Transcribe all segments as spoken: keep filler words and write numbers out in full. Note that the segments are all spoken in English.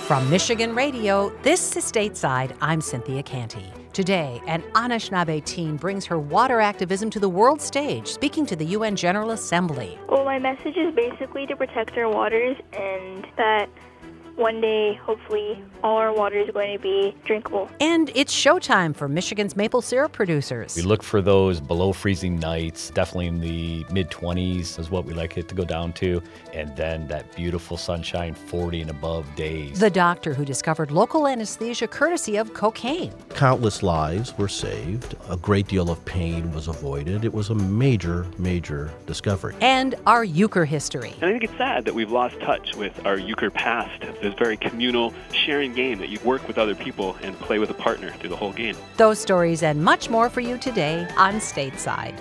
From Michigan Radio, this is Stateside. I'm Cynthia Canty. Today, an Anishinaabe teen brings her water activism to the world stage, speaking to the U N General Assembly. Well, my message is basically to protect our waters and that one day, hopefully, all our water is going to be drinkable. And it's showtime for Michigan's maple syrup producers. We look for those below freezing nights, definitely in the mid-twenties is what we like it to go down to, and then that beautiful sunshine, forty and above days. The doctor who discovered local anesthesia courtesy of cocaine. Countless lives were saved. A great deal of pain was avoided. It was a major, major discovery. And our euchre history. And I think it's sad that we've lost touch with our euchre past. This very communal, sharing game that you work with other people and play with a partner through the whole game. Those stories and much more for you today on Stateside.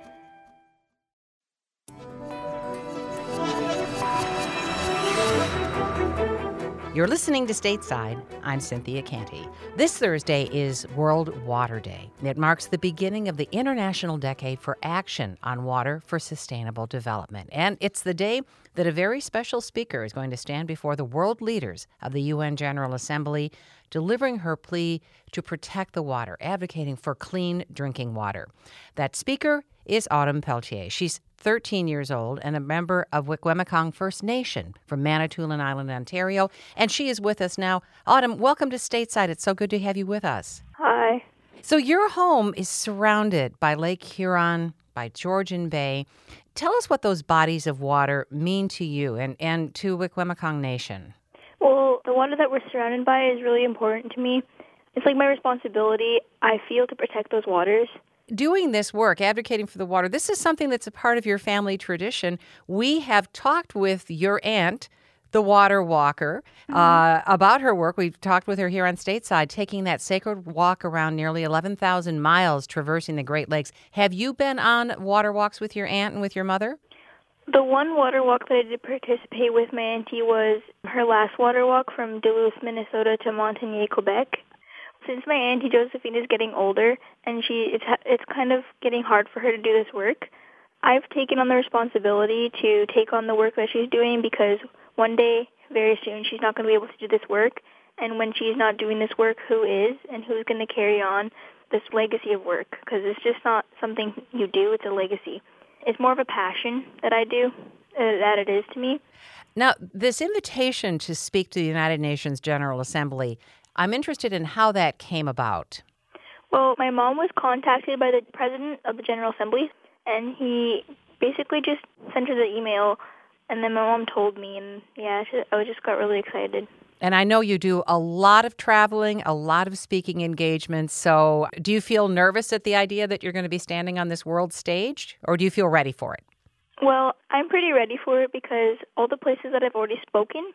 You're listening to Stateside. I'm Cynthia Canty. This Thursday is World Water Day. It marks the beginning of the International Decade for Action on Water for Sustainable Development. And it's the day that a very special speaker is going to stand before the world leaders of the U N General Assembly, delivering her plea to protect the water, advocating for clean drinking water. That speaker is Autumn Pelletier. She's thirteen years old and a member of Wikwemikong First Nation from Manitoulin Island, Ontario, and she is with us now. Autumn, welcome to Stateside. It's so good to have you with us. Hi. So your home is surrounded by Lake Huron, by Georgian Bay. Tell us what those bodies of water mean to you and, and to Wikwemikong Nation. Well, the water that we're surrounded by is really important to me. It's like my responsibility, I feel, to protect those waters. Doing this work, advocating for the water, this is something that's a part of your family tradition. We have talked with your aunt, the water walker, mm-hmm. uh, about her work. We've talked with her here on Stateside, taking that sacred walk around nearly eleven thousand miles, traversing the Great Lakes. Have you been on water walks with your aunt and with your mother? The one water walk that I did participate with my auntie was her last water walk from Duluth, Minnesota to Montagnier, Quebec. Since my auntie Josephine is getting older and she it's it's kind of getting hard for her to do this work, I've taken on the responsibility to take on the work that she's doing because one day, very soon, she's not going to be able to do this work. And when she's not doing this work, who is and who's going to carry on this legacy of work? Because it's just not something you do, it's a legacy. It's more of a passion that I do, uh, that it is to me. Now, this invitation to speak to the United Nations General Assembly, I'm interested in how that came about. Well, my mom was contacted by the president of the General Assembly, and he basically just sent her the email, and then my mom told me, and yeah, I just got really excited. And I know you do a lot of traveling, a lot of speaking engagements, so do you feel nervous at the idea that you're going to be standing on this world stage, or do you feel ready for it? Well, I'm pretty ready for it because all the places that I've already spoken,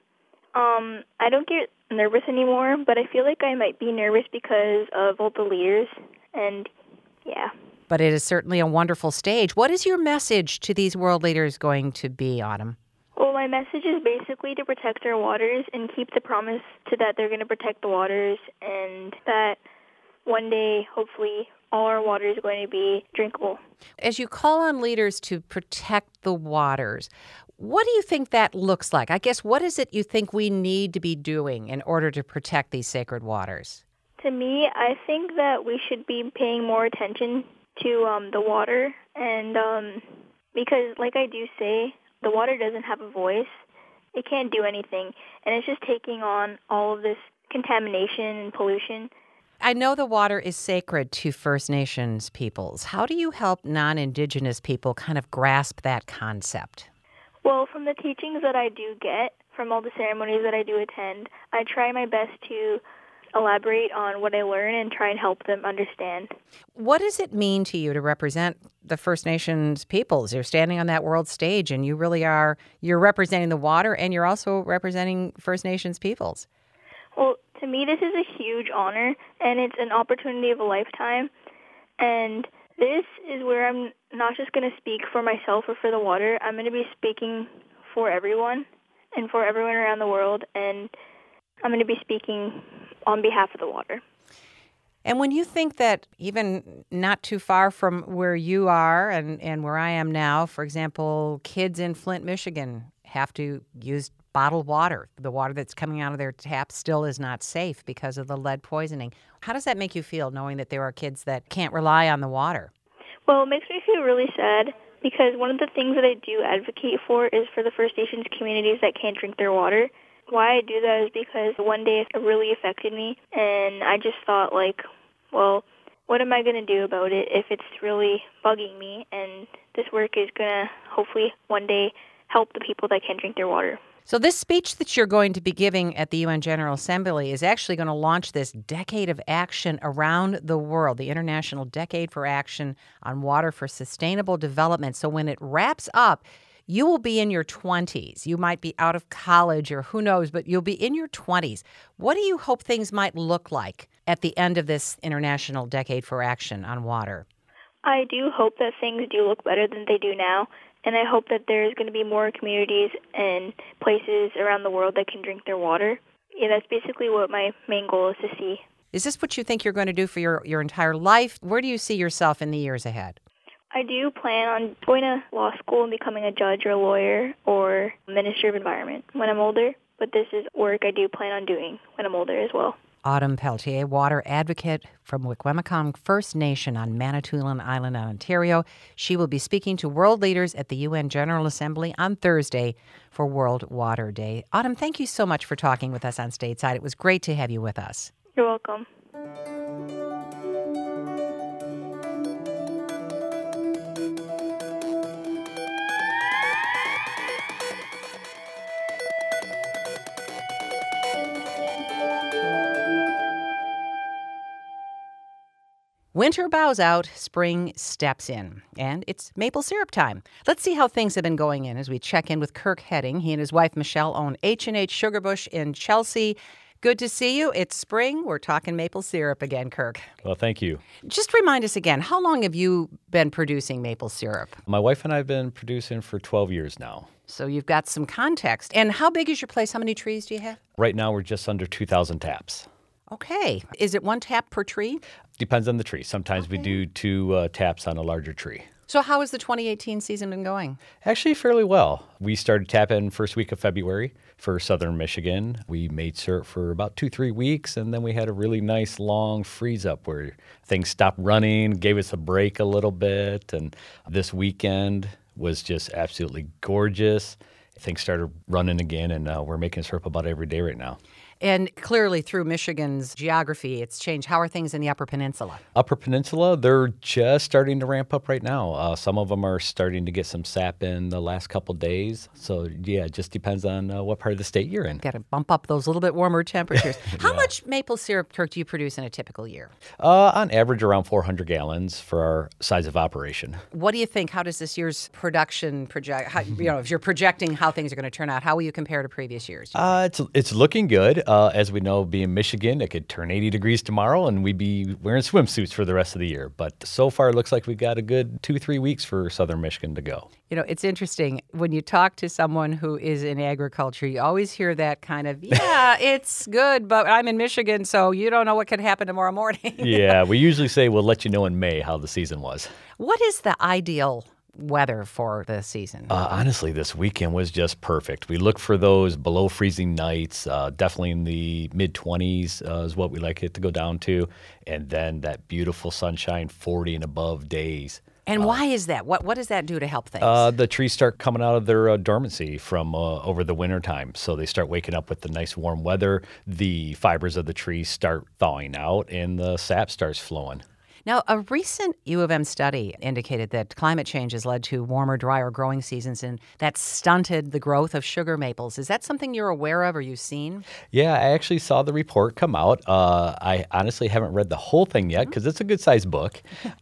um, I don't get nervous anymore, but I feel like I might be nervous because of all the leaders, and yeah. But it is certainly a wonderful stage. What is your message to these world leaders going to be, Autumn? Well, my message is basically to protect our waters and keep the promise to that they're going to protect the waters and that one day, hopefully, all our water is going to be drinkable. As you call on leaders to protect the waters, what do you think that looks like? I guess, what is it you think we need to be doing in order to protect these sacred waters? To me, I think that we should be paying more attention to um, the water, and um, because, like I do say, the water doesn't have a voice. It can't do anything, and it's just taking on all of this contamination and pollution. I know the water is sacred to First Nations peoples. How do you help non-Indigenous people kind of grasp that concept? Well, from the teachings that I do get, from all the ceremonies that I do attend, I try my best to elaborate on what I learn and try and help them understand. What does it mean to you to represent the First Nations peoples? You're standing on that world stage and you really are, you're representing the water and you're also representing First Nations peoples. Well, to me, this is a huge honor and it's an opportunity of a lifetime. And this is where I'm not just going to speak for myself or for the water. I'm going to be speaking for everyone and for everyone around the world. And I'm going to be speaking on behalf of the water. And when you think that even not too far from where you are and, and where I am now, for example, kids in Flint, Michigan have to use bottled water. The water that's coming out of their tap still is not safe because of the lead poisoning. How does that make you feel, knowing that there are kids that can't rely on the water? Well, it makes me feel really sad because one of the things that I do advocate for is for the First Nations communities that can't drink their water. Why I do that is because one day it really affected me, and I just thought, like, well, what am I going to do about it if it's really bugging me? And this work is going to hopefully one day help the people that can't drink their water. So this speech that you're going to be giving at the U N General Assembly is actually going to launch this decade of action around the world, the International Decade for Action on Water for Sustainable Development. So when it wraps up, you will be in your twenties. You might be out of college or who knows, but you'll be in your twenties. What do you hope things might look like at the end of this International Decade for Action on Water? I do hope that things do look better than they do now. And I hope that there's going to be more communities and places around the world that can drink their water. Yeah, that's basically what my main goal is to see. Is this what you think you're going to do for your, your entire life? Where do you see yourself in the years ahead? I do plan on going to law school and becoming a judge or a lawyer or Minister of Environment when I'm older. But this is work I do plan on doing when I'm older as well. Autumn Peltier, water advocate from Wikwemikong First Nation on Manitoulin Island, Ontario. She will be speaking to world leaders at the U N General Assembly on Thursday for World Water Day. Autumn, thank you so much for talking with us on Stateside. It was great to have you with us. You're welcome. Winter bows out, spring steps in, and it's maple syrup time. Let's see how things have been going in as we check in with Kirk Heading. He and his wife, Michelle, own H and H Sugar Bush in Chelsea. Good to see you. It's spring. We're talking maple syrup again, Kirk. Well, thank you. Just remind us again, how long have you been producing maple syrup? My wife and I have been producing for twelve years now. So you've got some context. And how big is your place? How many trees do you have? Right now, we're just under two thousand taps. Okay. Is it one tap per tree? Depends on the tree. Sometimes okay. we do two uh, taps on a larger tree. So how has the twenty eighteen season been going? Actually, fairly well. We started tapping first week of February for southern Michigan. We made syrup for about two, three weeks, and then we had a really nice long freeze up where things stopped running, gave us a break a little bit, and this weekend was just absolutely gorgeous. Things started running again, and uh, we're making syrup about every day right now. And clearly through Michigan's geography, it's changed. How are things in the Upper Peninsula? Upper Peninsula, they're just starting to ramp up right now. Uh, some of them are starting to get some sap in the last couple days. So, yeah, it just depends on uh, what part of the state you're in. Got to bump up those little bit warmer temperatures. How yeah. much maple syrup, Kirk, do you produce in a typical year? Uh, on average, around four hundred gallons for our size of operation. What do you think? How does this year's production project, how, you know, if you're projecting how things are going to turn out, how will you compare to previous years? Uh, it's, it's looking good. Uh, as we know, being Michigan, it could turn eighty degrees tomorrow and we'd be wearing swimsuits for the rest of the year. But so far, it looks like we've got a good two, three weeks for southern Michigan to go. You know, it's interesting. When you talk to someone who is in agriculture, you always hear that kind of, yeah, it's good, but I'm in Michigan, so you don't know what could happen tomorrow morning. Yeah, we usually say we'll let you know in May how the season was. What is the ideal weather for the season? Uh, honestly, this weekend was just perfect. We look for those below freezing nights, uh, definitely in the mid twenties uh, is what we like it to go down to. And then that beautiful sunshine, forty and above days. And why is that? What what does that do to help things? Uh, the trees start coming out of their uh, dormancy from uh, over the winter time. So they start waking up with the nice warm weather. The fibers of the trees start thawing out and the sap starts flowing. Now, a recent U of M study indicated that climate change has led to warmer, drier growing seasons, and that stunted the growth of sugar maples. Is that something you're aware of or you've seen? Yeah, I actually saw the report come out. Uh, I honestly haven't read the whole thing yet because it's a good-sized book.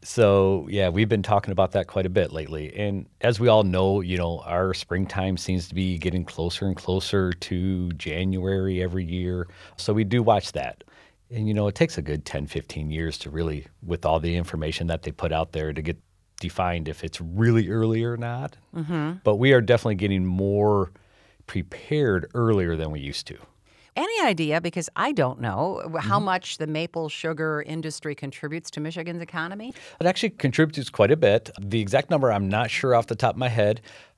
So, yeah, we've been talking about that quite a bit lately. And as we all know, you know, our springtime seems to be getting closer and closer to January every year. So we do watch that. And, you know, it takes a good ten, fifteen years to really, with all the information that they put out there, to get defined if it's really early or not. Mm-hmm. But we are definitely getting more prepared earlier than we used to. Any idea, because I don't know, how mm-hmm. much the maple sugar industry contributes to Michigan's economy? It actually contributes quite a bit. The exact number I'm not sure off the top of my head.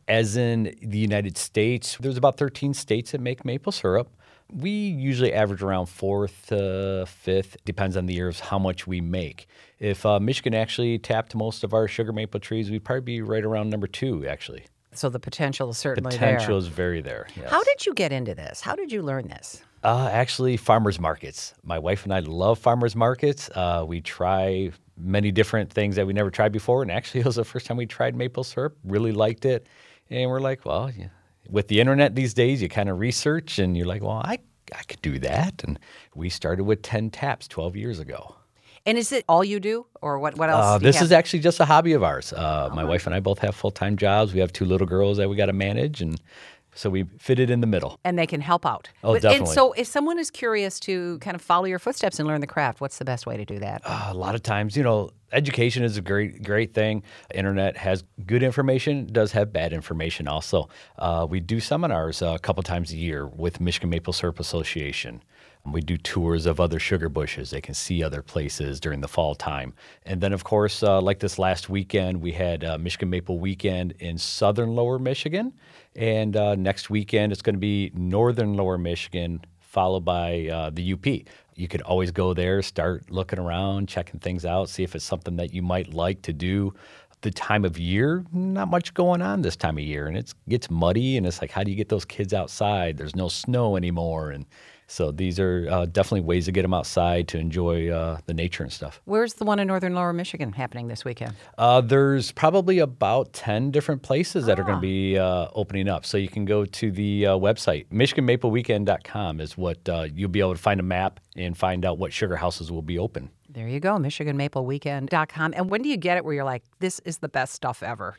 As in the United States, there's about thirteen states that make maple syrup. We usually average around fourth to fifth, depends on the years, how much we make. If uh, Michigan actually tapped most of our sugar maple trees, we'd probably be right around number two, actually. So the potential is certainly Potential there. Potential is very there, yes. How did you get into this? How did you learn this? Uh, actually, farmers markets. My wife and I love farmers markets. Uh, we try many different things that we never tried before, and actually it was the first time we tried maple syrup, really liked it. And we're like, well, yeah. With the internet these days, you kind of research and you're like, well, I, I could do that. And we started with ten taps twelve years ago. And is it all you do, or what, what else Uh, do you this have? is actually just a hobby of ours. Uh, my wife and I both have full-time jobs. We have two little girls that we got to manage, and so we fit it in the middle. And they can help out. Oh, But- definitely. And so if someone is curious to kind of follow your footsteps and learn the craft, what's the best way to do that? Uh, a lot of times, you know, education is a great, great thing. Internet has good information, does have bad information also. Uh, we do seminars uh, a couple times a year with Michigan Maple Syrup Association. We do tours of other sugar bushes. They can see other places during the fall time. And then, of course, uh, like this last weekend, we had uh, Michigan Maple Weekend in southern Lower Michigan. And uh, next weekend, it's going to be northern Lower Michigan, followed by uh, the U P. You could always go there, start looking around, checking things out, see if it's something that you might like to do. The time of year, not much going on this time of year. And it gets muddy, and it's like, how do you get those kids outside? There's no snow anymore. And so these are uh, definitely ways to get them outside to enjoy uh, the nature and stuff. Where's the one in northern Lower Michigan happening this weekend? Uh, there's probably about ten different places that Ah. are going to be uh, opening up. So you can go to the uh, website. Michigan Maple Weekend dot com is what uh, you'll be able to find a map and find out what sugar houses will be open. There you go, Michigan Maple Weekend dot com. And when do you get it where you're like, this is the best stuff ever?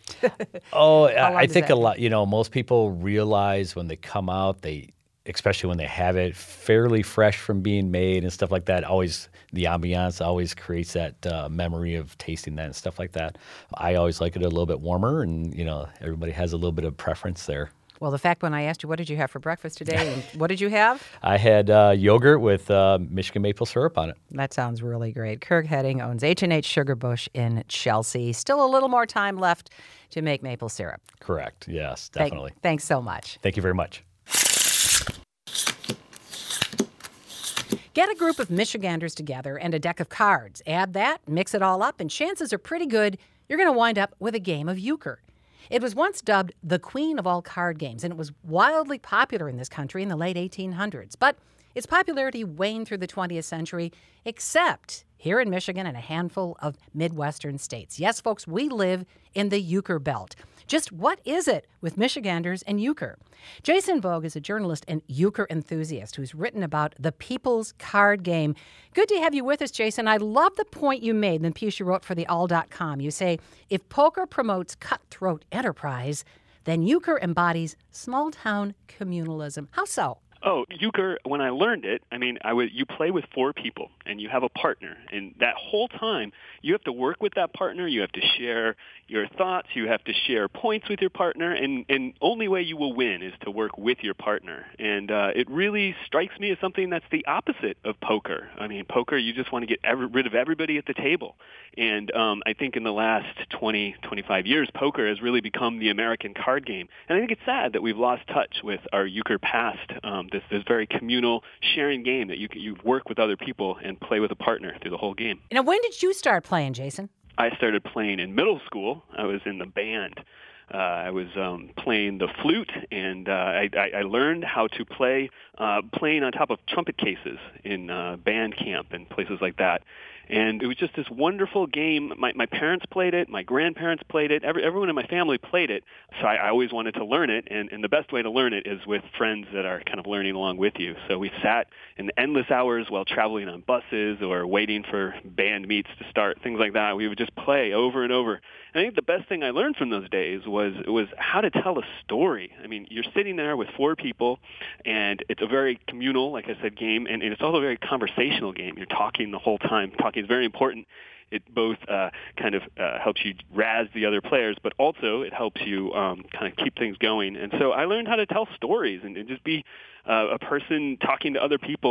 Oh, How long I, I does think that a lot, you know, most people realize when they come out, they, especially when they have it fairly fresh from being made and stuff like that, always the ambiance always creates that uh, memory of tasting that and stuff like that. I always like it a little bit warmer, and, you know, everybody has a little bit of preference there. Well, the fact when I asked you, what did you have for breakfast today? And what did you have? I had uh, yogurt with uh, Michigan maple syrup on it. That sounds really great. Kirk Heading owns H and H Sugar Bush in Chelsea. Still a little more time left to make maple syrup. Correct. Yes, Thank- definitely. thanks so much. Thank you very much. Get a group of Michiganders together and a deck of cards. Add that, mix it all up, and chances are pretty good you're going to wind up with a game of euchre. It was once dubbed the queen of all card games, and it was wildly popular in this country in the late eighteen hundreds. But its popularity waned through the twentieth century, except here in Michigan and a handful of Midwestern states. Yes, folks, we live in the euchre belt. Just what is it with Michiganders and euchre? Jason Vogue is a journalist and euchre enthusiast who's written about the people's card game. Good to have you with us, Jason. I love the point you made in the piece you wrote for the all dot com. You say, if poker promotes cutthroat enterprise, then euchre embodies small-town communalism. How so? Oh, euchre, when I learned it, I mean, I would, you play with four people, and you have a partner. And that whole time, you have to work with that partner. You have to share your thoughts. You have to share points with your partner. And and only way you will win is to work with your partner. And uh, it really strikes me as something that's the opposite of poker. I mean, poker, you just want to get every, rid of everybody at the table. And um, I think in the last twenty, twenty-five years, poker has really become the American card game. And I think it's sad that we've lost touch with our euchre past. Um, This, this very communal sharing game that you you work with other people and play with a partner through the whole game. Now, when did you start playing, Jason? I started playing in middle school. I was in the band. Uh, I was um, playing the flute, and uh, I, I, I learned how to play uh, playing on top of trumpet cases in uh, band camp and places like that. And it was just this wonderful game. My, my parents played it. My grandparents played it. Every, everyone in my family played it. So I, I always wanted to learn it. And, and the best way to learn it is with friends that are kind of learning along with you. So we sat in endless hours while traveling on buses or waiting for band meets to start, things like that. We would just play over and over. And I think the best thing I learned from those days was was how to tell a story. I mean, you're sitting there with four people, and it's a very communal, like I said, game, and, and it's also a very conversational game. You're talking the whole time. Talking is very important. It both uh, kind of uh, helps you razz the other players, but also it helps you um, kind of keep things going. And so I learned how to tell stories and, and just be uh, a person talking to other people and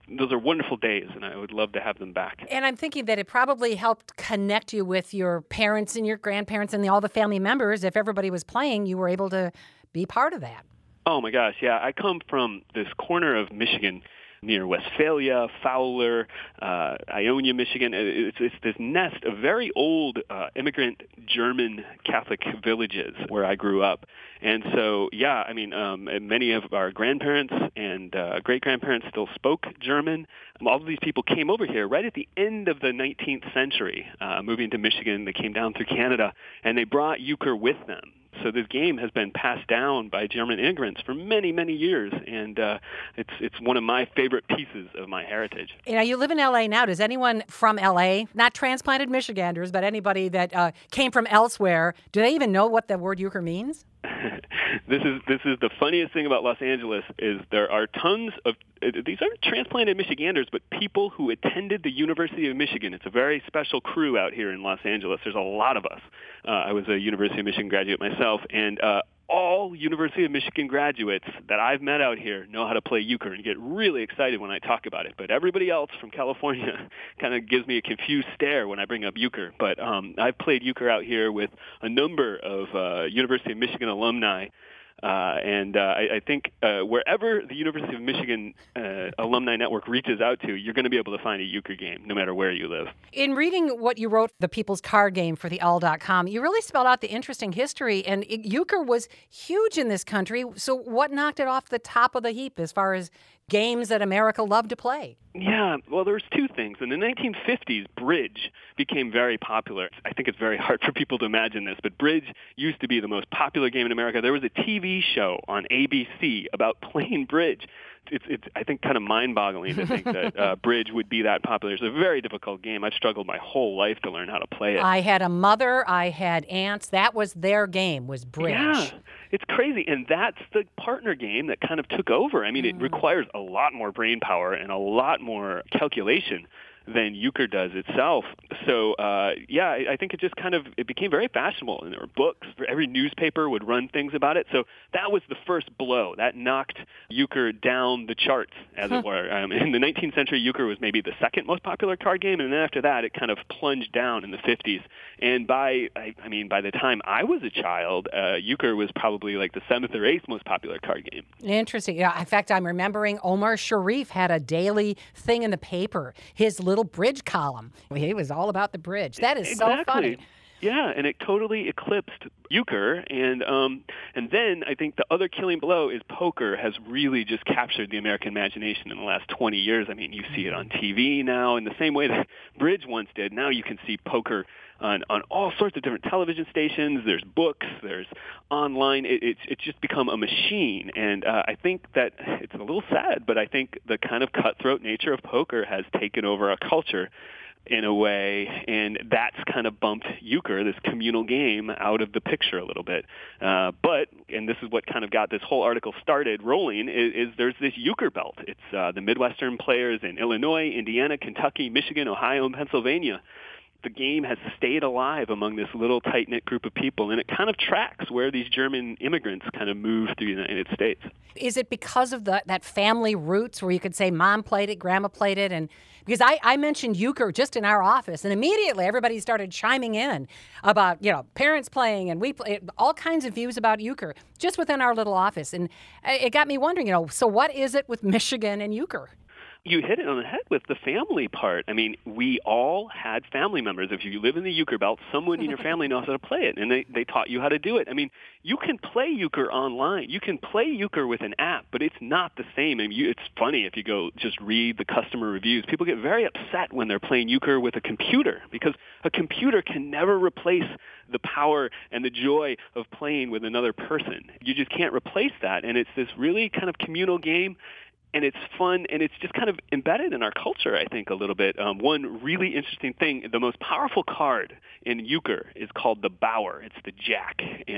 those are wonderful days, and I would love to have them back. And I'm thinking that it probably helped connect you with your parents and your grandparents and the, all the family members. If everybody was playing, you were able to be part of that. Oh, my gosh, yeah. I come from this corner of Michigan near Westphalia, Fowler, uh, Ionia, Michigan. It's, it's this nest of very old uh, immigrant German Catholic villages where I grew up. And so, yeah, I mean, um, many of our grandparents and uh, great-grandparents still spoke German. All of these people came over here right at the end of the nineteenth century, uh, moving to Michigan. They came down through Canada, and they brought euchre with them. So this game has been passed down by German immigrants for many, many years, and uh, it's it's one of my favorite pieces of my heritage. You know, you live in L A now. Does anyone from L A, not transplanted Michiganders, but anybody that uh, came from elsewhere, do they even know what the word euchre means? This is this is the funniest thing about Los Angeles is there are tons of these aren't transplanted Michiganders, but people who attended the University of Michigan. It's a very special crew out here in Los Angeles. There's a lot of us. Uh, I was a University of Michigan graduate myself, and uh, all University of Michigan graduates that I've met out here know how to play euchre and get really excited when I talk about it. But everybody else from California kind of gives me a confused stare when I bring up euchre. But um, I've played euchre out here with a number of uh, University of Michigan alumni. Uh, and uh, I, I think uh, wherever the University of Michigan uh, Alumni Network reaches out to, you're going to be able to find a euchre game, no matter where you live. In reading what you wrote, The People's Card Game for the all dot com, you really spelled out the interesting history, and it, euchre was huge in this country. So what knocked it off the top of the heap as far as games that America loved to play? Yeah, well, there's two things. In the nineteen fifties, bridge became very popular. I think it's very hard for people to imagine this, but bridge used to be the most popular game in America. There was a T V show on A B C about playing bridge. It's, it's I think, kind of mind-boggling to think that uh, bridge would be that popular. It's a very difficult game. I've struggled my whole life to learn how to play it. I had a mother. I had aunts. That was their game, was bridge. Yeah, it's crazy. And that's the partner game that kind of took over. I mean, mm. it requires a lot more brain power and a lot more calculation than euchre does itself. So, uh, yeah, I, I think it just kind of, it became very fashionable, and there were books. Every newspaper would run things about it. So that was the first blow. That knocked euchre down the charts, as huh. it were. Um, in the nineteenth century, euchre was maybe the second most popular card game, and then after that, it kind of plunged down in the fifties. And by, I, I mean, by the time I was a child, uh, euchre was probably like the seventh or eighth most popular card game. Interesting. Yeah, in fact, I'm remembering Omar Sharif had a daily thing in the paper, his little bridge column. He was all about the bridge. That is exactly. so funny. Yeah, and it totally eclipsed euchre, and um, and then I think the other killing blow is poker has really just captured the American imagination in the last twenty years. I mean, you see it on T V now in the same way that bridge once did. Now you can see poker on, on all sorts of different television stations. There's books. There's online. It, it's it's just become a machine, and uh, I think that it's a little sad, but I think the kind of cutthroat nature of poker has taken over our culture in a way, and that's kind of bumped euchre, this communal game, out of the picture a little bit. Uh, but, and this is what kind of got this whole article started rolling, is, is there's this euchre belt. It's uh, the Midwestern players in Illinois, Indiana, Kentucky, Michigan, Ohio, and Pennsylvania. The game has stayed alive among this little tight-knit group of people, and it kind of tracks where these German immigrants kind of moved through the United States. Is it because of the, that family roots where you could say mom played it, grandma played it? And because I, I mentioned euchre just in our office, and immediately everybody started chiming in about, you know, parents playing, and we play, all kinds of views about euchre just within our little office. And it got me wondering, you know, so what is it with Michigan and euchre? You hit it on the head with the family part. I mean, we all had family members. If you live in the euchre belt, someone in your family knows how to play it, and they, they taught you how to do it. I mean, you can play euchre online. You can play euchre with an app, but it's not the same. I mean, you, it's funny if you go just read the customer reviews. People get very upset when they're playing euchre with a computer because a computer can never replace the power and the joy of playing with another person. You just can't replace that, and it's this really kind of communal game. And it's fun, and it's just kind of embedded in our culture, I think, a little bit. Um, one really interesting thing, the most powerful card in euchre is called the Bauer. It's the Jack. And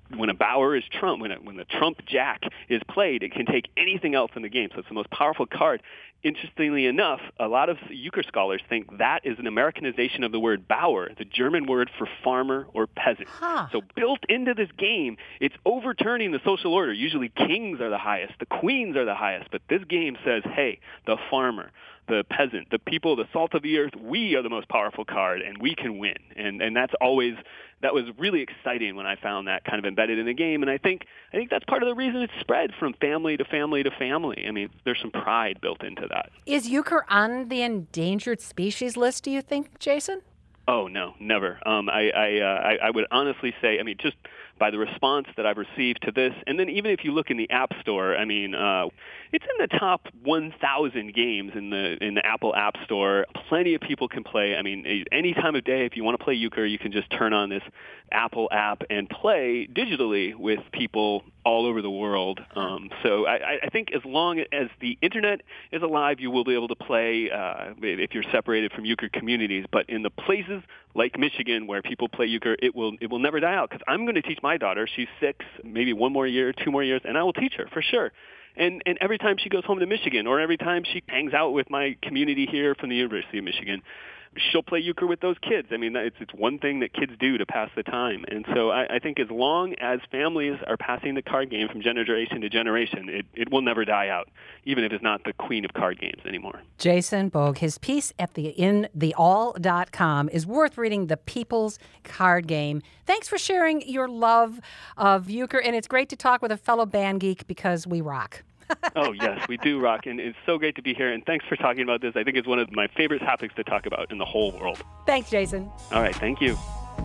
when a Bauer is trump, when a, when the trump jack is played, it can take anything else in the game. So it's the most powerful card. Interestingly enough, a lot of euchre scholars think that is an Americanization of the word Bauer, the German word for farmer or peasant. Huh. So built into this game, it's overturning the social order. Usually kings are the highest, the queens are the highest, but this game says, hey, the farmer, the peasant, the people, the salt of the earth, we are the most powerful card, and we can win. And and that's always, that was really exciting when I found that kind of embedded in the game. And I think I think that's part of the reason it's spread from family to family to family. I mean, there's some pride built into that. Is euchre on the endangered species list, do you think, Jason? Oh, no, never. Um, I, I, uh, I, I would honestly say, I mean, just by the response that I've received to this, and then even if you look in the App Store, I mean, uh, it's in the top one thousand games in the in the Apple App Store. Plenty of people can play. I mean, any time of day, if you want to play euchre, you can just turn on this Apple app and play digitally with people all over the world. Um, so I, I think as long as the Internet is alive, you will be able to play uh, if you're separated from euchre communities. But in the places like Michigan where people play euchre, it will it will never die out, because I'm going to teach my daughter. She's six, maybe one more year, two more years, and I will teach her for sure. And and every time she goes home to Michigan, or every time she hangs out with my community here from the University of Michigan, she'll play euchre with those kids. I mean, it's it's one thing that kids do to pass the time. And so I, I think as long as families are passing the card game from generation to generation, it, it will never die out, even if it's not the queen of card games anymore. Jason Bogue, his piece at the in the all dot com is worth reading, The People's Card Game. Thanks for sharing your love of euchre, and it's great to talk with a fellow band geek, because we rock. Oh, yes, we do rock, and it's so great to be here, and thanks for talking about this. I think it's one of my favorite topics to talk about in the whole world. Thanks, Jason. All right, thank you.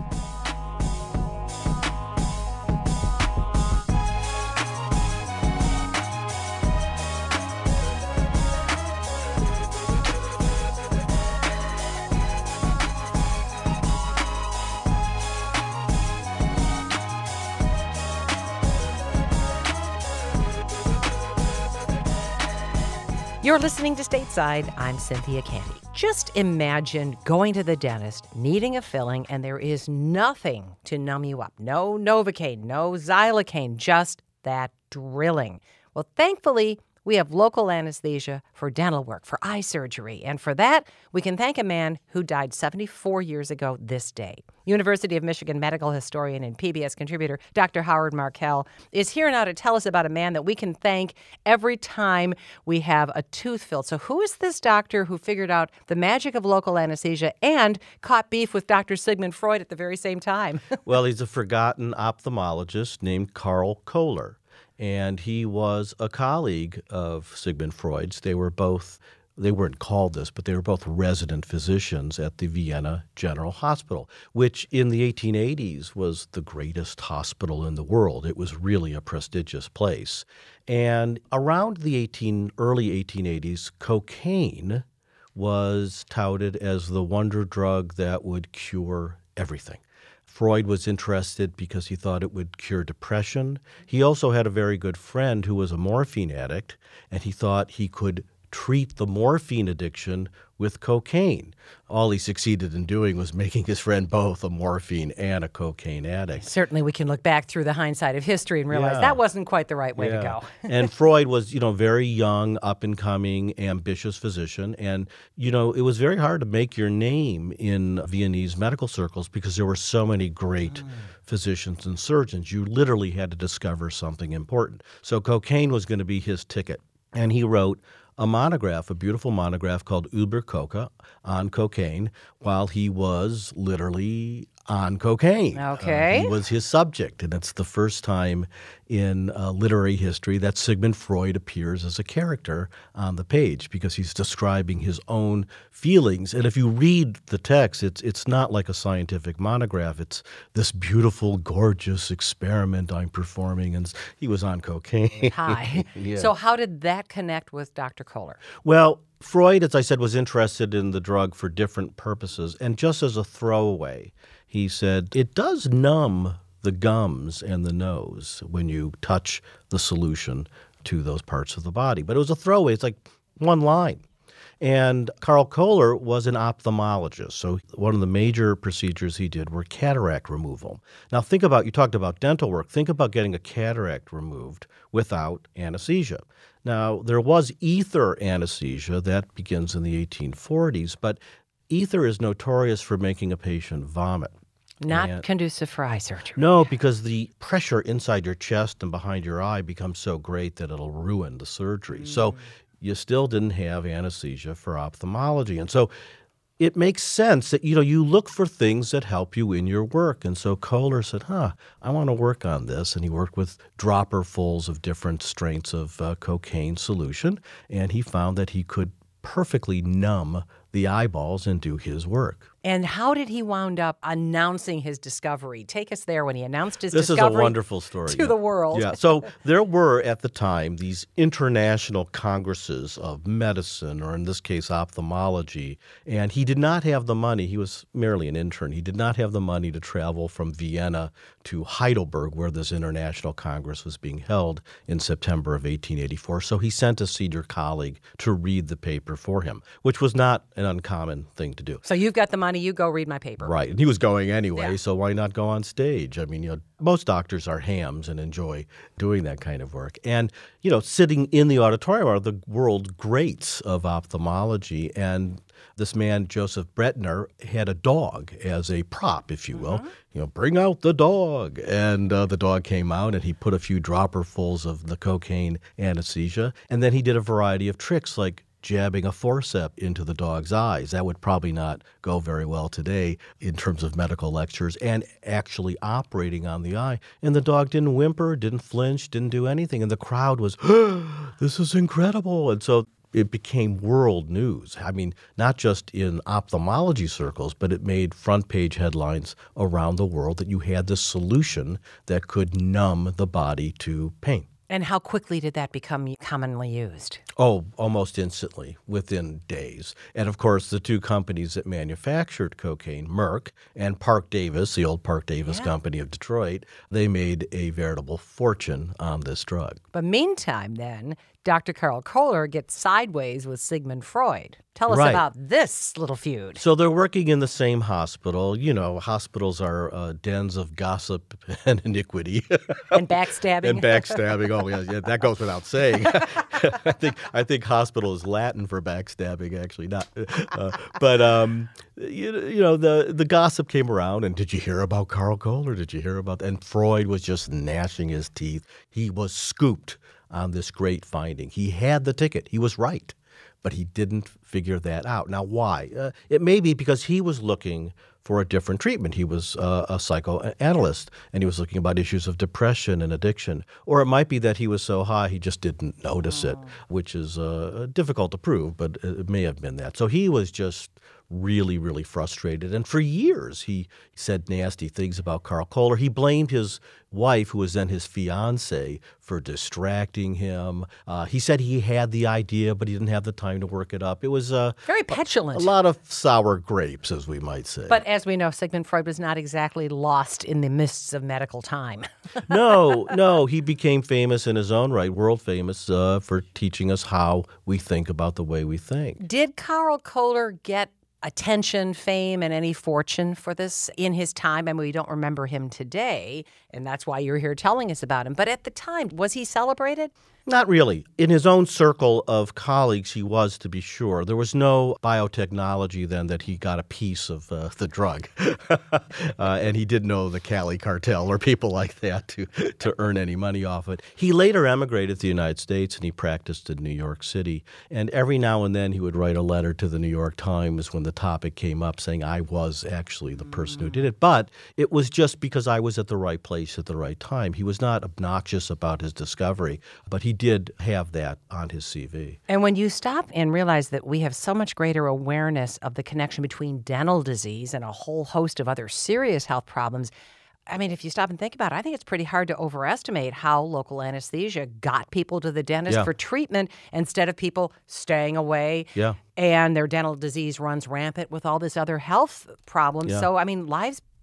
You're listening to Stateside. I'm Cynthia Canty. Just imagine going to the dentist, needing a filling, and there is nothing to numb you up. No Novocaine, no Xylocaine, just that drilling. Well, thankfully, we have local anesthesia for dental work, for eye surgery. And for that, we can thank a man who died seventy-four years ago this day. University of Michigan medical historian and P B S contributor Doctor Howard Markel is here now to tell us about a man that we can thank every time we have a tooth filled. So who is this doctor who figured out the magic of local anesthesia and caught beef with Doctor Sigmund Freud at the very same time? Well, he's a forgotten ophthalmologist named Karl Kohler. And he was a colleague of Sigmund Freud's. They were both, they weren't called this, but they were both resident physicians at the Vienna General Hospital, which in the eighteen eighties was the greatest hospital in the world. It was really a prestigious place. And around the eighteen, early eighteen eighties, cocaine was touted as the wonder drug that would cure everything. Freud was interested because he thought it would cure depression. He also had a very good friend who was a morphine addict, and he thought he could treat the morphine addiction with cocaine. All he succeeded in doing was making his friend both a morphine and a cocaine addict. Certainly we can look back through the hindsight of history and realize Yeah. that wasn't quite the right way Yeah. to go. And Freud was, you know, very young, up-and-coming, ambitious physician. And, you know, it was very hard to make your name in Viennese medical circles because there were so many great mm. physicians and surgeons. You literally had to discover something important. So cocaine was going to be his ticket. And he wrote a monograph, a beautiful monograph called Über Coca, on cocaine, while he was literally on cocaine. Okay. Uh, he was his subject, and it's the first time in uh, literary history that Sigmund Freud appears as a character on the page because he's describing his own feelings. And if you read the text, it's it's not like a scientific monograph. It's this beautiful, gorgeous experiment I'm performing, and he was on cocaine. Hi. Yeah. So how did that connect with Doctor Kohler? Well, Freud, as I said, was interested in the drug for different purposes. And just as a throwaway, he said, it does numb the gums and the nose when you touch the solution to those parts of the body. But it was a throwaway. It's like one line. And Carl Kohler was an ophthalmologist. So one of the major procedures he did were cataract removal. Now think about, you talked about dental work. Think about getting a cataract removed without anesthesia. Now, there was ether anesthesia that begins in the eighteen forties, but ether is notorious for making a patient vomit. Not And- conducive for eye surgery. No, because the pressure inside your chest and behind your eye becomes so great that it'll ruin the surgery. Mm. So you still didn't have anesthesia for ophthalmology. And so it makes sense that, you know, you look for things that help you in your work. And so Kohler said, huh, I want to work on this. And he worked with dropperfuls of different strengths of uh, cocaine solution. And he found that he could perfectly numb the eyeballs and do his work. And how did he wound up announcing his discovery? Take us there when he announced his this discovery. This is a wonderful story. To yeah. the world. Yeah. So there were at the time these international congresses of medicine, or in this case, ophthalmology. And he did not have the money. He was merely an intern. He did not have the money to travel from Vienna to Heidelberg, where this international congress was being held in September of eighteen eighty-four. So he sent a senior colleague to read the paper for him, which was not an uncommon thing to do. So you've got the money, you go read my paper. Right. And he was going anyway, Yeah. so why not go on stage? I mean, you know, most doctors are hams and enjoy doing that kind of work. And, you know, sitting in the auditorium are the world greats of ophthalmology. And this man, Joseph Bretner, had a dog as a prop, if you will. Mm-hmm. You know, bring out the dog. And uh, the dog came out, and he put a few dropperfuls of the cocaine anesthesia. And then he did a variety of tricks, like jabbing a forceps into the dog's eyes. That would probably not go very well today in terms of medical lectures, and actually operating on the eye. And the dog didn't whimper, didn't flinch, didn't do anything. And the crowd was, this is incredible. And so it became world news. I mean, not just in ophthalmology circles, but it made front page headlines around the world that you had this solution that could numb the body to pain. And how quickly did that become commonly used? Oh, almost instantly, within days. And of course, the two companies that manufactured cocaine, Merck and Park Davis, the old Park Davis Yeah. company of Detroit, they made a veritable fortune on this drug. But meantime, then, Doctor Carl Kohler gets sideways with Sigmund Freud. Tell us Right. about this little feud. So they're working in the same hospital. You know, hospitals are uh, dens of gossip and iniquity. And backstabbing. And backstabbing. Oh, yeah, yeah, that goes without saying. I think I think hospital is Latin for backstabbing, actually, not. Uh, but um, you, you know, the the gossip came around, and did you hear about Carl Kohler? Did you hear about? And Freud was just gnashing his teeth. He was scooped on this great finding. He had the ticket. He was right, but he didn't figure that out. Now, why? Uh, it may be because he was looking for a different treatment. He was uh, a psychoanalyst, and he was looking about issues of depression and addiction. Or it might be that he was so high he just didn't notice oh. it, which is uh, difficult to prove, but it may have been that. So he was just really, really frustrated. And for years, he said nasty things about Carl Kohler. He blamed his wife, who was then his fiancée, for distracting him. Uh, he said he had the idea, but he didn't have the time to work it up. It was uh, very petulant. A, a lot of sour grapes, as we might say. But as we know, Sigmund Freud was not exactly lost in the mists of medical time. no, no. He became famous in his own right, world famous, uh, for teaching us how we think about the way we think. Did Carl Kohler get attention, fame, and any fortune for this in his time? I mean, we don't remember him today, and that's why you're here telling us about him. But at the time, was he celebrated? Not really. In his own circle of colleagues, he was, to be sure. There was no biotechnology then that he got a piece of uh, the drug. uh, and he didn't know the Cali cartel or people like that to, to earn any money off it. He later emigrated to the United States, and he practiced in New York City. And every now and then he would write a letter to the New York Times when the topic came up saying, I was actually the person who did it. But it was just because I was at the right place at the right time. He was not obnoxious about his discovery, but he did have that on his C V. And when you stop and realize that we have so much greater awareness of the connection between dental disease and a whole host of other serious health problems, I mean, if you stop and think about it, I think it's pretty hard to overestimate how local anesthesia got people to the dentist Yeah. for treatment instead of people staying away. Yeah. And their dental disease runs rampant with all this other health problems. Yeah. So, I mean, lives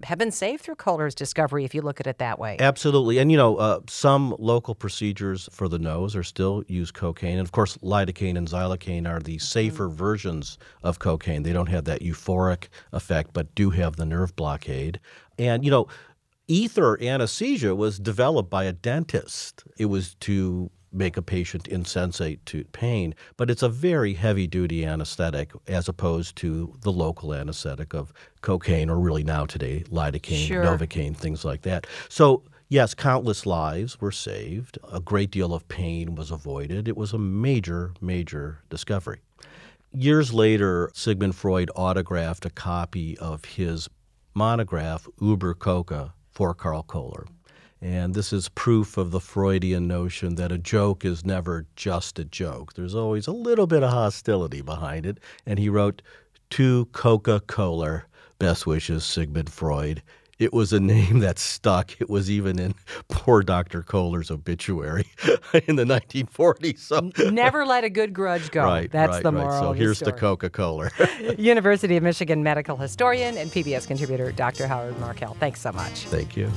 have been saved through Kohler's discovery, if you look at it that way. Absolutely. And, you know, uh, some local procedures for the nose are still use cocaine. And, of course, lidocaine and xylocaine are the safer mm-hmm. versions of cocaine. They don't have that euphoric effect, but do have the nerve blockade. And, you know, ether anesthesia was developed by a dentist. It was to make a patient insensate to pain, but it's a very heavy-duty anesthetic as opposed to the local anesthetic of cocaine or really now today lidocaine, sure. Novocaine, things like that. So yes, countless lives were saved. A great deal of pain was avoided. It was a major, major discovery. Years later, Sigmund Freud autographed a copy of his monograph, Über Coca, for Carl Kohler. And this is proof of the Freudian notion that a joke is never just a joke. There's always a little bit of hostility behind it. And he wrote, "To Coca-Cola, best wishes, Sigmund Freud." It was a name that stuck. It was even in poor Doctor Kohler's obituary in the nineteen forties. So never let a good grudge go. Right, That's right, the right. moral So of the here's story. to Coca-Cola. University of Michigan medical historian and P B S contributor Doctor Howard Markel. Thanks so much. Thank you.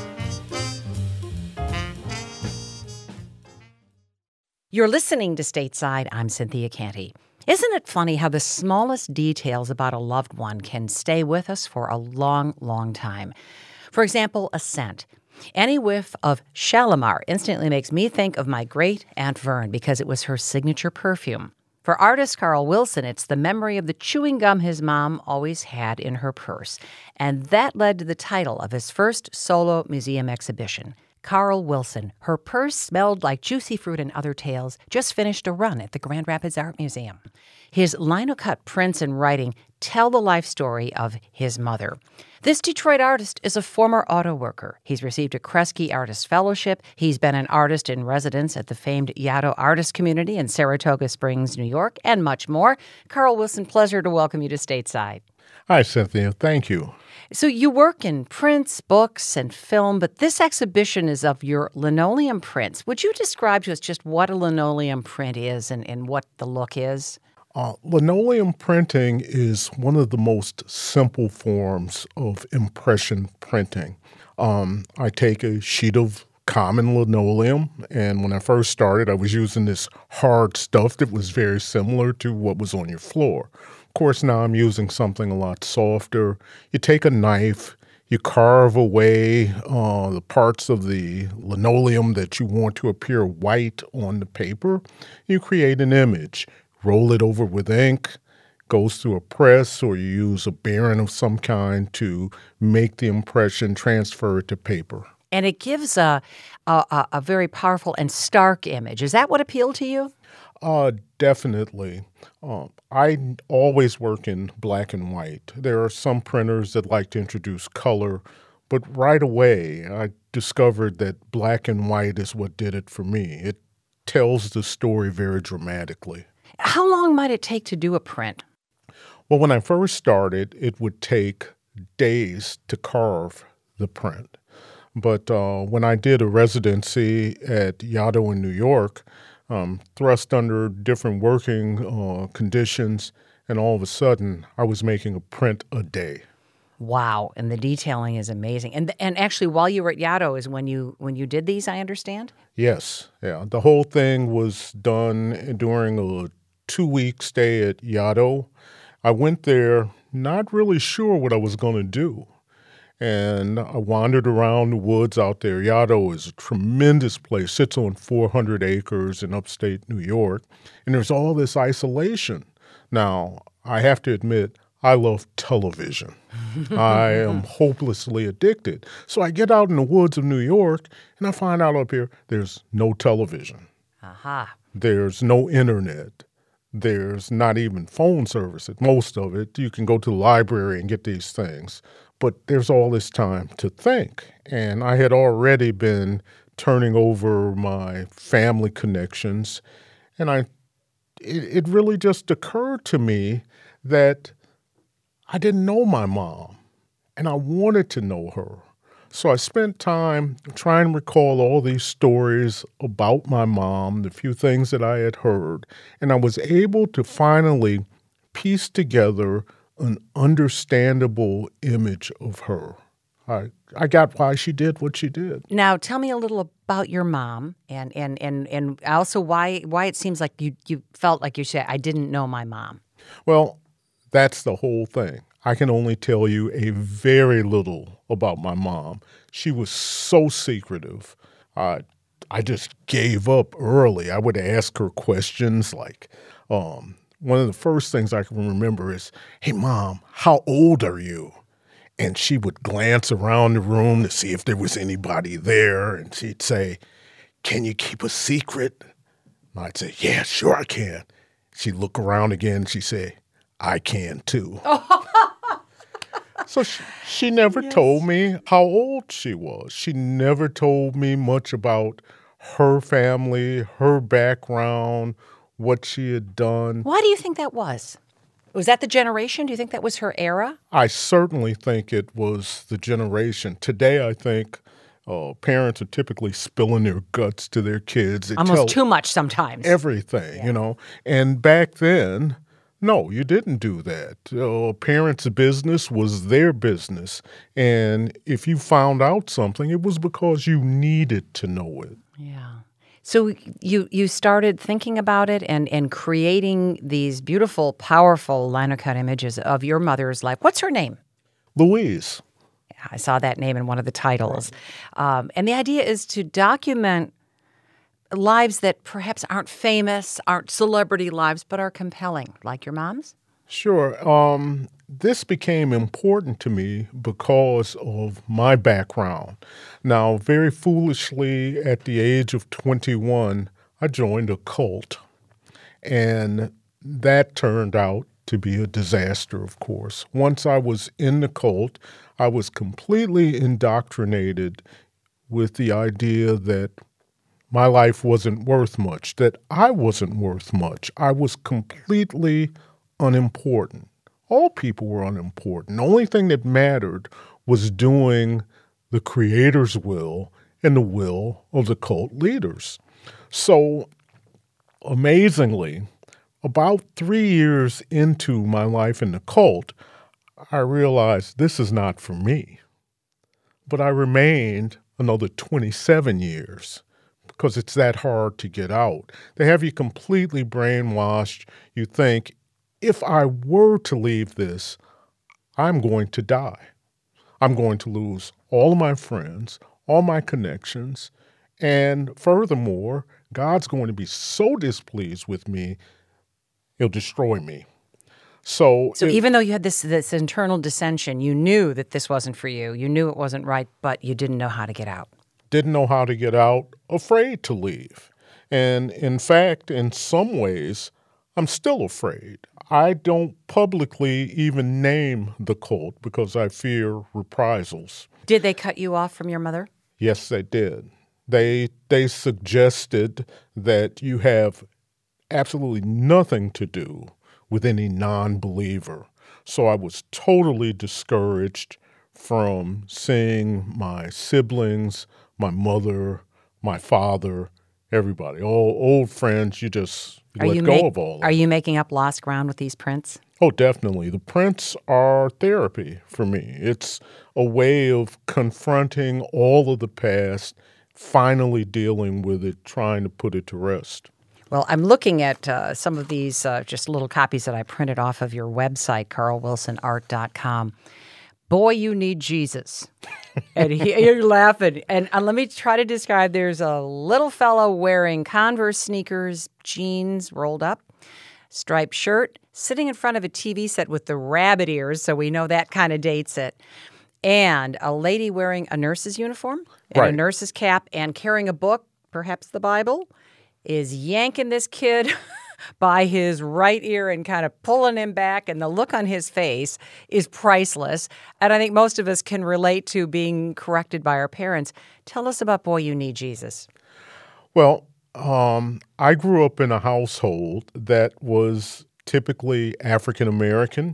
You're listening to Stateside. I'm Cynthia Canty. Isn't it funny how the smallest details about a loved one can stay with us for a long, long time? For example, a scent. Any whiff of Shalimar instantly makes me think of my great Aunt Vern because it was her signature perfume. For artist Carl Wilson, it's the memory of the chewing gum his mom always had in her purse. And that led to the title of his first solo museum exhibition. Carl Wilson, Her Purse Smelled Like Juicy Fruit and Other Tales, just finished a run at the Grand Rapids Art Museum. His lino-cut prints and writing tell the life story of his mother. This Detroit artist is a former auto worker. He's received a Kresge Artist Fellowship. He's been an artist in residence at the famed Yaddo Artist Community in Saratoga Springs, New York, and much more. Carl Wilson, pleasure to welcome you to Stateside. Hi, Cynthia. Thank you. So you work in prints, books, and film, but this exhibition is of your linoleum prints. Would you describe to us just what a linoleum print is and, and what the look is? Uh, linoleum printing is one of the most simple forms of impression printing. Um, I take a sheet of common linoleum, and when I first started, I was using this hard stuff that was very similar to what was on your floor. Of course, now I'm using something a lot softer. You take a knife, you carve away uh, the parts of the linoleum that you want to appear white on the paper. You create an image, roll it over with ink, goes through a press, or you use a baren of some kind to make the impression transfer it to paper. And it gives a, a, a very powerful and stark image. Is that what appealed to you? Uh, definitely. Uh, I always work in black and white. There are some printers that like to introduce color, but right away I discovered that black and white is what did it for me. It tells the story very dramatically. How long might it take to do a print? Well, when I first started, it would take days to carve the print. But uh, when I did a residency at Yaddo in New York, um, thrust under different working uh, conditions, and all of a sudden, I was making a print a day. Wow, and the detailing is amazing. And and actually, while you were at Yaddo is when you when you did these, I understand? Yes, yeah. The whole thing was done during a two-week stay at Yaddo. I went there not really sure what I was going to do. And I wandered around the woods out there. Yaddo is a tremendous place, sits on four hundred acres in upstate New York, and there's all this isolation. Now, I have to admit, I love television. I am hopelessly addicted. So I get out in the woods of New York, and I find out up here there's no television. Aha. There's no internet. There's not even phone service. At most of it, you can go to the library and get these things. But there's all this time to think. And I had already been turning over my family connections. And I, it, it really just occurred to me that I didn't know my mom, and I wanted to know her. So I spent time trying to recall all these stories about my mom, the few things that I had heard, and I was able to finally piece together an understandable image of her. I I got why she did what she did. Now, tell me a little about your mom, and and and and also why why it seems like you you felt like you said, I didn't know my mom. Well, that's the whole thing. I can only tell you a very little about my mom. She was so secretive. I I just gave up early. I would ask her questions like, um, one of the first things I can remember is, "Hey, Mom, how old are you?" And she would glance around the room to see if there was anybody there, and she'd say, "Can you keep a secret?" And I'd say, "Yeah, sure I can." She'd look around again, and she'd say, "I can too." So she, she never yes. told me how old she was. She never told me much about her family, her background, what she had done. Why do you think that was? Was that the generation? Do you think that was her era? I certainly think it was the generation. Today, I think uh, parents are typically spilling their guts to their kids. They Almost too much sometimes. Everything, yeah. you know. And back then, no, you didn't do that. Uh, parents' business was their business. And if you found out something, it was because you needed to know it. Yeah. So you you started thinking about it and, and creating these beautiful, powerful linocut images of your mother's life. What's her name? Louise. Yeah, I saw that name in one of the titles. Right. Um, and the idea is to document lives that perhaps aren't famous, aren't celebrity lives, but are compelling, like your mom's? Sure. Um, this became important to me because of my background. Now, very foolishly, at the age of twenty-one, I joined a cult. And that turned out to be a disaster, of course. Once I was in the cult, I was completely indoctrinated with the idea that my life wasn't worth much, that I wasn't worth much. I was completely unimportant. All people were unimportant. The only thing that mattered was doing the Creator's will and the will of the cult leaders. So, amazingly, about three years into my life in the cult, I realized this is not for me. But I remained another twenty-seven years. Because it's that hard to get out. They have you completely brainwashed. You think, if I were to leave this, I'm going to die. I'm going to lose all of my friends, all my connections, and furthermore, God's going to be so displeased with me, he'll destroy me. So, so it, even though you had this this internal dissension, you knew that this wasn't for you. You knew it wasn't right, but you didn't know how to get out. Didn't know how to get out, afraid to leave. And in fact, in some ways, I'm still afraid. I don't publicly even name the cult because I fear reprisals. Did they cut you off from your mother? Yes, they did. They they suggested that you have absolutely nothing to do with any non-believer. So I was totally discouraged from seeing my siblings, my mother, my father, everybody, all old friends. You just are let you go make, of all of Are them. you making up lost ground with these prints? Oh, definitely. The prints are therapy for me. It's a way of confronting all of the past, finally dealing with it, trying to put it to rest. Well, I'm looking at uh, some of these uh, just little copies that I printed off of your website, carl wilson art dot com. Boy, you need Jesus. And he, you're laughing. And uh, let me try to describe. There's a little fellow wearing Converse sneakers, jeans rolled up, striped shirt, sitting in front of a T V set with the rabbit ears, so we know that kind of dates it, and a lady wearing a nurse's uniform and right. a nurse's cap and carrying a book, perhaps the Bible, is yanking this kid by his right ear and kind of pulling him back, and the look on his face is priceless. And I think most of us can relate to being corrected by our parents. Tell us about Boy, You Need Jesus. Well, um, I grew up in a household that was typically African American,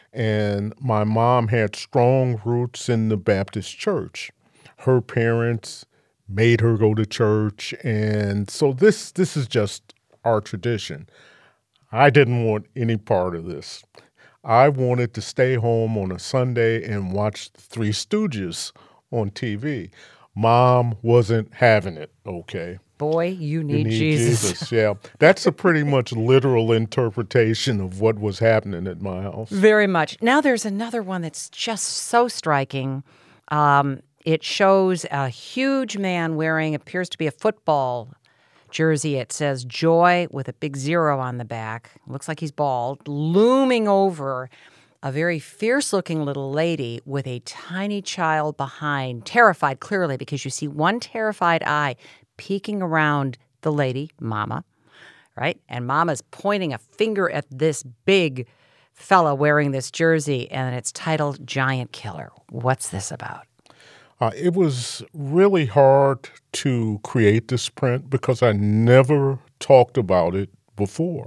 and my mom had strong roots in the Baptist church. Her parents made her go to church, and so this this is just our tradition. I didn't want any part of this. I wanted to stay home on a Sunday and watch the Three Stooges on T V. Mom wasn't having it, okay? Boy, you need, You need Jesus. Jesus, yeah. That's a pretty much literal interpretation of what was happening at my house. Very much. Now there's another one that's just so striking. Um, it shows a huge man wearing, appears to be a football jersey. It says Joy with a big zero on the back. Looks like he's bald, looming over a very fierce-looking little lady with a tiny child behind, terrified clearly because you see one terrified eye peeking around the lady, Mama, right? And Mama's pointing a finger at this big fella wearing this jersey, and it's titled Giant Killer. What's this about? Uh, it was really hard to create this print because I never talked about it before.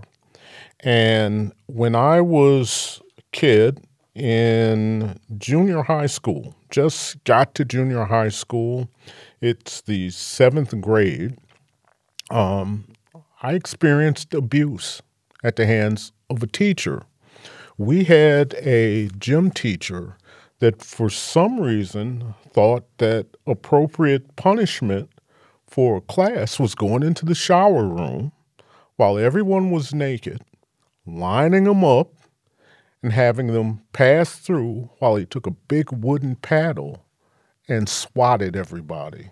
And when I was a kid in junior high school, just got to junior high school, it's the seventh grade, um, I experienced abuse at the hands of a teacher. We had a gym teacher that for some reason thought that appropriate punishment for a class was going into the shower room while everyone was naked, lining them up and having them pass through while he took a big wooden paddle and swatted everybody.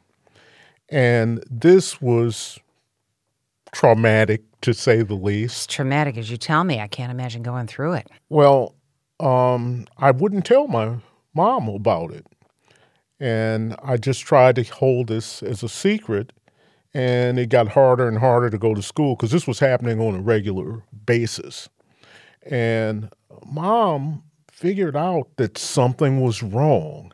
And this was traumatic, to say the least. It's traumatic, as you tell me. I can't imagine going through it. Well, um, I wouldn't tell my mom about it. And I just tried to hold this as a secret. And it got harder and harder to go to school because this was happening on a regular basis. And Mom figured out that something was wrong.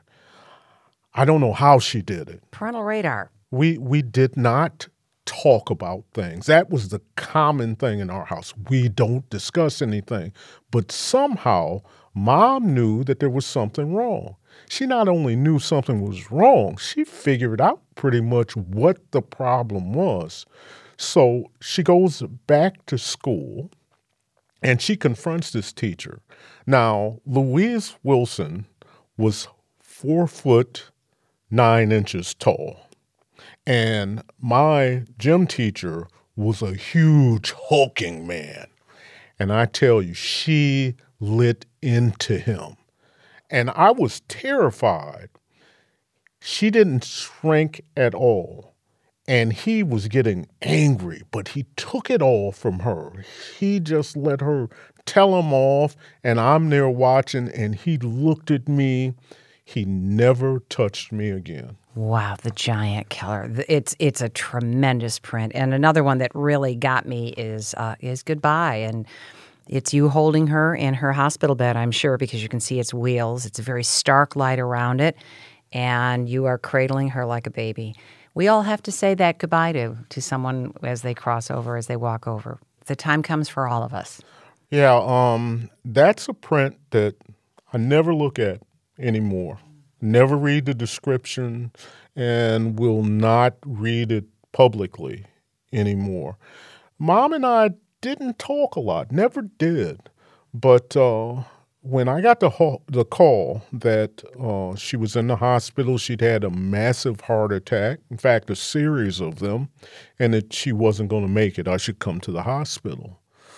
I don't know how she did it. Parental radar. We we did not talk about things. That was the common thing in our house. We don't discuss anything. But somehow, Mom knew that there was something wrong. She not only knew something was wrong, she figured out pretty much what the problem was. So she goes back to school, and she confronts this teacher. Now, Louise Wilson was four foot nine inches tall. And my gym teacher was a huge, hulking man. And I tell you, she lit into him. And I was terrified. She didn't shrink at all. And he was getting angry, but he took it all from her. He just let her tell him off, and I'm there watching, and he looked at me. He never touched me again. Wow, The Giant Killer. It's it's a tremendous print. And another one that really got me is uh, is Goodbye. And it's you holding her in her hospital bed, I'm sure, because you can see its wheels. It's a very stark light around it, and you are cradling her like a baby. We all have to say that goodbye to, to someone as they cross over, as they walk over. The time comes for all of us. Yeah, um, that's a print that I never look at anymore. Never read the description and will not read it publicly anymore. Mom and I didn't talk a lot, never did. But uh, when I got the, ho- the call that uh, she was in the hospital, she'd had a massive heart attack, in fact, a series of them, and that she wasn't going to make it, I should come to the hospital.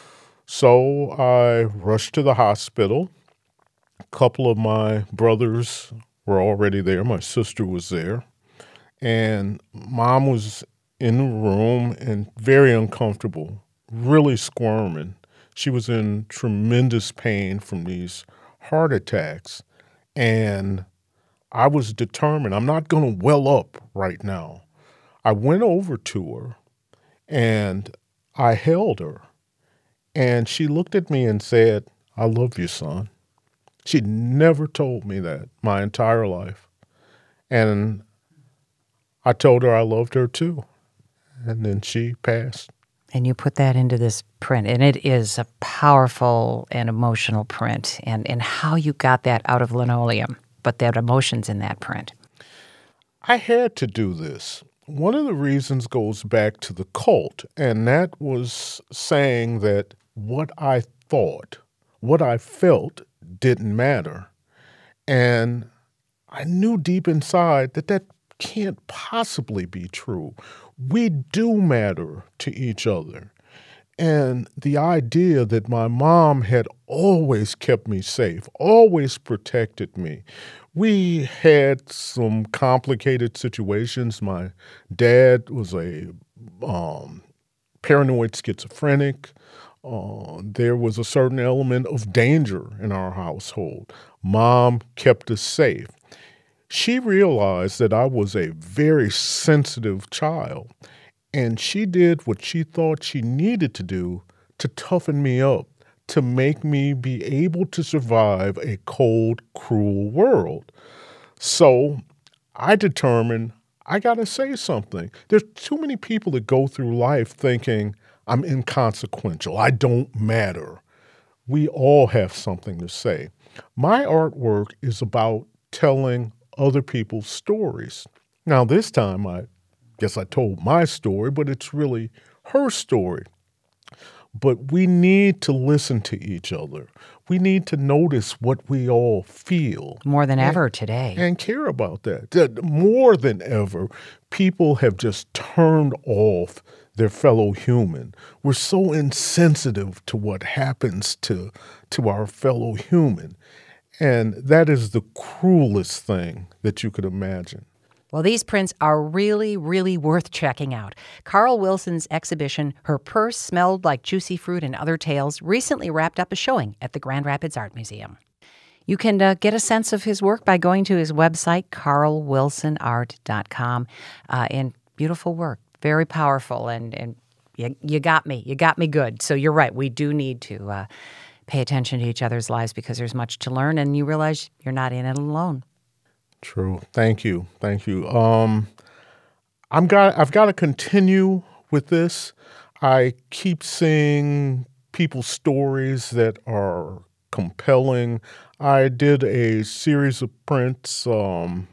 So I rushed to the hospital. A couple of my brothers were already there. My sister was there. And Mom was in the room and very uncomfortable, really squirming. She was in tremendous pain from these heart attacks. And I was determined, I'm not going to well up right now. I went over to her and I held her. And she looked at me and said, I love you, son. She'd never told me that my entire life. And I told her I loved her too. And then she passed. And you put that into this print, and it is a powerful and emotional print, and, and how you got that out of linoleum, but that emotion's in that print. I had to do this. One of the reasons goes back to the cult, and that was saying that what I thought what I felt didn't matter. And I knew deep inside that that can't possibly be true. We do matter to each other. And the idea that my mom had always kept me safe, always protected me. We had some complicated situations. My dad was a um, paranoid schizophrenic. Uh, there was a certain element of danger in our household. Mom kept us safe. She realized that I was a very sensitive child, and she did what she thought she needed to do to toughen me up, to make me be able to survive a cold, cruel world. So I determined I got to say something. There's too many people that go through life thinking I'm inconsequential, I don't matter. We all have something to say. My artwork is about telling other people's stories. Now, this time, I guess I told my story, but it's really her story. But we need to listen to each other. We need to notice what we all feel. More than and, ever today. And care about that. that. More than ever, people have just turned off their fellow human. We're so insensitive to what happens to, to our fellow human. And that is the cruelest thing that you could imagine. Well, these prints are really, really worth checking out. Carl Wilson's exhibition, Her Purse Smelled Like Juicy Fruit and Other Tales, recently wrapped up a showing at the Grand Rapids Art Museum. You can uh, get a sense of his work by going to his website, carl wilson art dot com. Uh, and beautiful work, very powerful, and, and you, you got me. You got me good. So you're right. We do need to uh, pay attention to each other's lives because there's much to learn, and you realize you're not in it alone. True. Thank you. Thank you. Um, I'm got. I've got to continue with this. I keep seeing people's stories that are compelling. I did a series of prints. Um,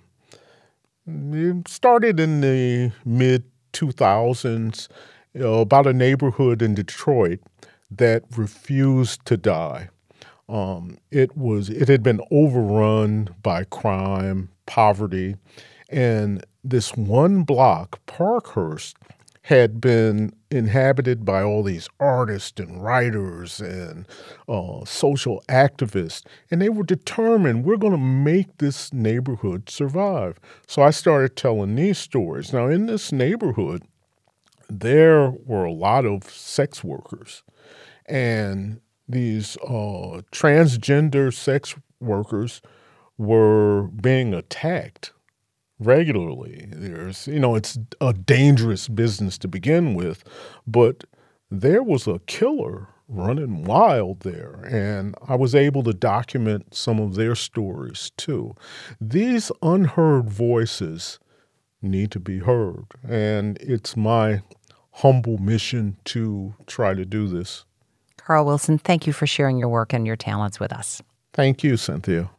it started in the mid two thousands, you know, about a neighborhood in Detroit that refused to die. Um, it was. It had been overrun by crime, poverty, and this one block, Parkhurst, had been inhabited by all these artists and writers and uh, social activists, and they were determined, we're going to make this neighborhood survive. So I started telling these stories. Now, in this neighborhood, there were a lot of sex workers, and these uh, transgender sex workers were being attacked regularly. There's, you know, it's a dangerous business to begin with, but there was a killer running wild there, and I was able to document some of their stories too. These unheard voices need to be heard, and it's my humble mission to try to do this. Carl Wilson, thank you for sharing your work and your talents with us. Thank you, Cynthia.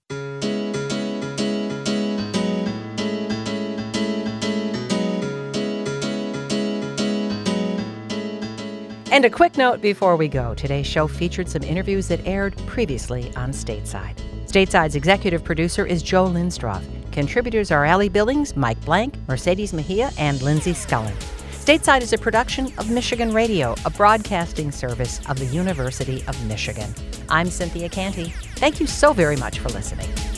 And a quick note before we go. Today's show featured some interviews that aired previously on Stateside. Stateside's executive producer is Joe Lindstroff. Contributors are Allie Billings, Mike Blank, Mercedes Mejia, and Lindsay Scullin. Stateside is a production of Michigan Radio, a broadcasting service of the University of Michigan. I'm Cynthia Canty. Thank you so very much for listening.